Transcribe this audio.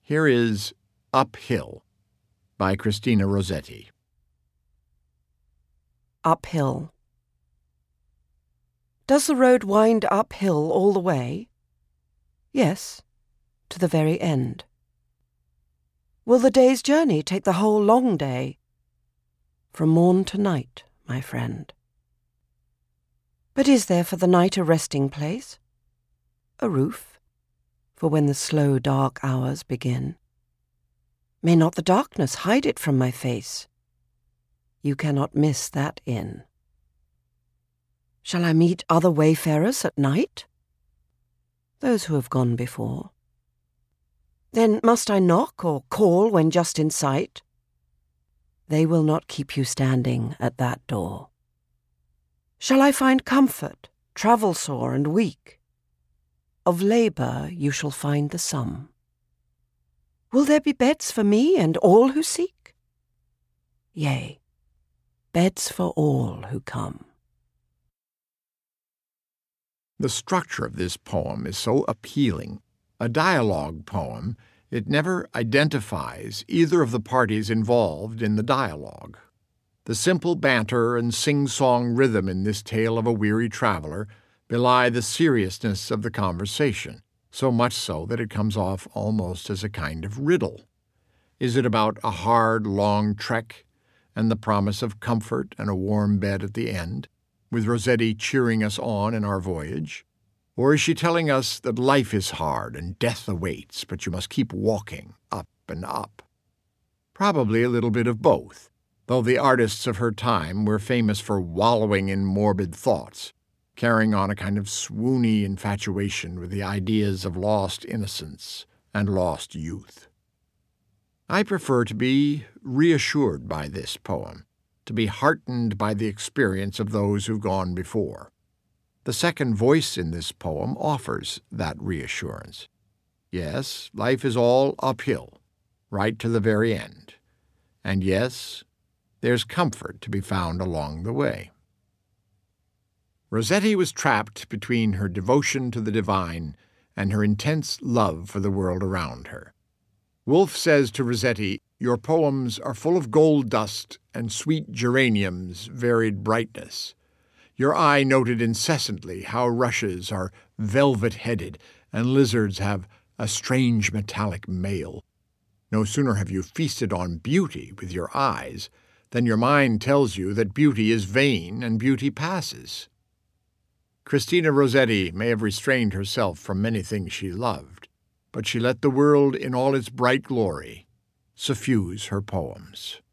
Here is Uphill by Christina Rossetti. Uphill. Does the road wind uphill all the way? Yes, to the very end. Will the day's journey take the whole long day? From morn to night, my friend. But is there for the night a resting place? A roof? For when the slow dark hours begin? May not the darkness hide it from my face? You cannot miss that inn. Shall I meet other wayfarers at night? Those who have gone before. Then must I knock or call when just in sight? They will not keep you standing at that door. Shall I find comfort, travel sore and weak? Of labour you shall find the sum. Will there be beds for me and all who seek? Yea, beds for all who come. The structure of this poem is so appealing. A dialogue poem, it never identifies either of the parties involved in the dialogue. The simple banter and sing-song rhythm in this tale of a weary traveler belie the seriousness of the conversation, so much so that it comes off almost as a kind of riddle. Is it about a hard, long trek and the promise of comfort and a warm bed at the end, with Rossetti cheering us on in our voyage? Or is she telling us that life is hard and death awaits, but you must keep walking up and up? Probably a little bit of both, though the artists of her time were famous for wallowing in morbid thoughts, carrying on a kind of swoony infatuation with the ideas of lost innocence and lost youth. I prefer to be reassured by this poem, to be heartened by the experience of those who've gone before. The second voice in this poem offers that reassurance. Yes, life is all uphill, right to the very end. And yes, there's comfort to be found along the way. Rossetti was trapped between her devotion to the divine and her intense love for the world around her. Woolf says to Rossetti, "Your poems are full of gold dust and sweet geraniums' varied brightness. Your eye noted incessantly how rushes are velvet-headed and lizards have a strange metallic mail. No sooner have you feasted on beauty with your eyes than your mind tells you that beauty is vain and beauty passes." Christina Rossetti may have restrained herself from many things she loved, but she let the world in all its bright glory suffuse her poems.